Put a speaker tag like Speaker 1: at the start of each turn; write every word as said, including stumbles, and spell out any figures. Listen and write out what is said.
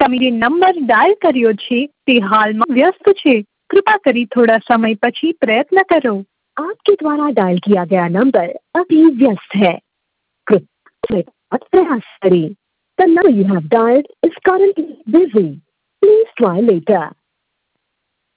Speaker 1: તમે જે number dial કર્યો છે તે હાલમાં વ્યસ્ત છે। कृपा करी थोड़ा समय પછી प्रयत्न करो। आपके द्वारा डायल किया गया नंबर अभी व्यस्त है। कृपया प्रयास करें। The number you have dialed is currently busy. Please try later.